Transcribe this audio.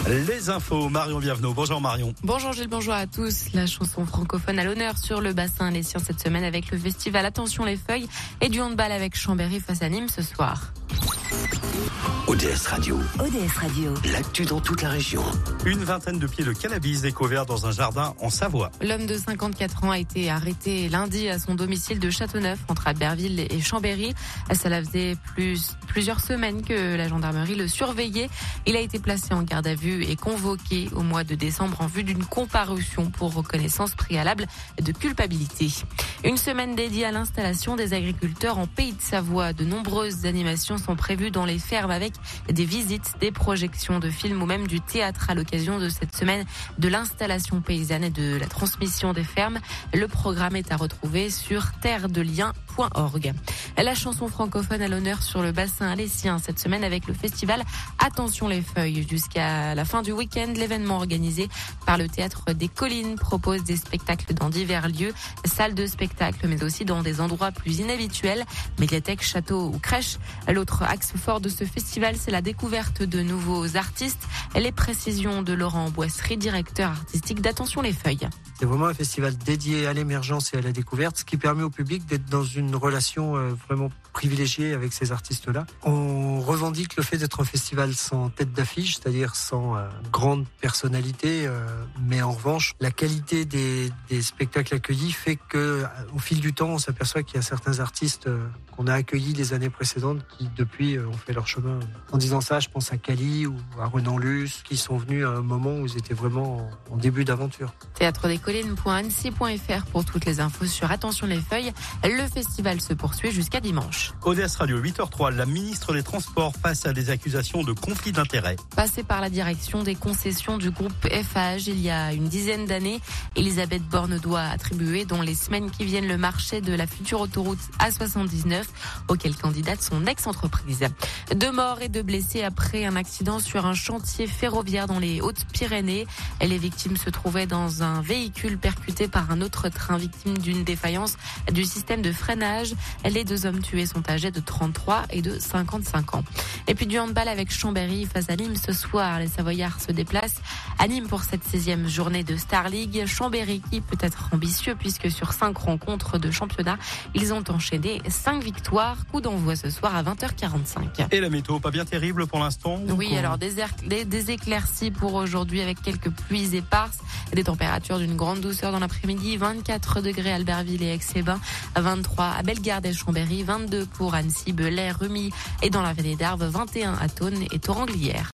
Les infos, Marion Bienvenue. Bonjour Marion. Bonjour Gilles, bonjour à tous. La chanson francophone à l'honneur sur le bassin alésien cette semaine avec le festival Attention les feuilles et du handball avec Chambéry face à Nîmes ce soir. ODS Radio. ODS Radio. L'actu dans toute la région. Une vingtaine de pieds de cannabis découverts dans un jardin en Savoie. L'homme de 54 ans a été arrêté lundi à son domicile de Châteauneuf entre Albertville et Chambéry. Cela faisait plusieurs semaines que la gendarmerie le surveillait. Il a été placé en garde à vue et convoqué au mois de décembre en vue d'une comparution pour reconnaissance préalable de culpabilité. Une semaine dédiée à l'installation des agriculteurs en Pays de Savoie. De nombreuses animations sont prévues dans les fermes avec des visites, des projections de films ou même du théâtre à l'occasion de cette semaine de l'installation paysanne et de la transmission des fermes. Le programme est à retrouver sur terredelien.org. La chanson francophone à l'honneur sur le bassin alésien cette semaine avec le festival Attention les feuilles. Jusqu'à la fin du week-end, l'événement organisé par le Théâtre des Collines propose des spectacles dans divers lieux, salles de spectacle, mais aussi dans des endroits plus inhabituels, médiathèques, châteaux ou crèches. L'autre axe fort de ce festival, c'est la découverte de nouveaux artistes. Les précisions de Laurent Boisserie, directeur artistique d'Attention les feuilles. C'est vraiment un festival dédié à l'émergence et à la découverte, ce qui permet au public d'être dans une relation vraiment privilégiée avec ces artistes-là. On revendique le fait d'être un festival sans tête d'affiche, c'est-à-dire sans grande personnalité, mais en revanche, la qualité des spectacles accueillis fait que, au fil du temps, on s'aperçoit qu'il y a certains artistes qu'on a accueillis les années précédentes qui, depuis, ont fait leur chemin. En disant ça, je pense à Cali ou à Renan Luce, qui sont venus à un moment où ils étaient vraiment en début d'aventure. Théâtredescollines.annecy.fr pour toutes les infos sur Attention les feuilles. Le festival se poursuit jusqu'à dimanche. ODS Radio 8h03, la ministre des Transports face à des accusations de conflit d'intérêts. Passée par la direction des concessions du groupe FH il y a une dizaine d'années, Elisabeth Borne doit attribuer dans les semaines qui viennent le marché de la future autoroute A79 auquel candidate son ex-entreprise. 2 morts et 2 blessés après un accident sur un chantier ferroviaire dans les Hautes-Pyrénées. Les victimes se trouvaient dans un véhicule percuté par un autre train victime d'une défaillance du système de freinage. Les 2 hommes tués sont âgés de 33 et de 55 ans. Et puis du handball avec Chambéry face à Nîmes ce soir. Les Savoyards se déplacent à Nîmes pour cette 6e journée de Star League. Chambéry qui peut être ambitieux puisque sur 5 rencontres de championnat, ils ont enchaîné 5 victoires. Coup d'envoi ce soir à 20h45. Et la météo, pas bien terrible pour l'instant? Oui, alors des éclaircies pour aujourd'hui avec quelques pluies éparses. Des températures d'une grande douceur dans l'après-midi. 24 degrés à Albertville et Aix-les-Bains. 23 à Bellegarde et Chambéry. 22 pour Annecy, Belley, Rumi et dans la vallée d'Arve. 21 à Thônes et Thoranglières.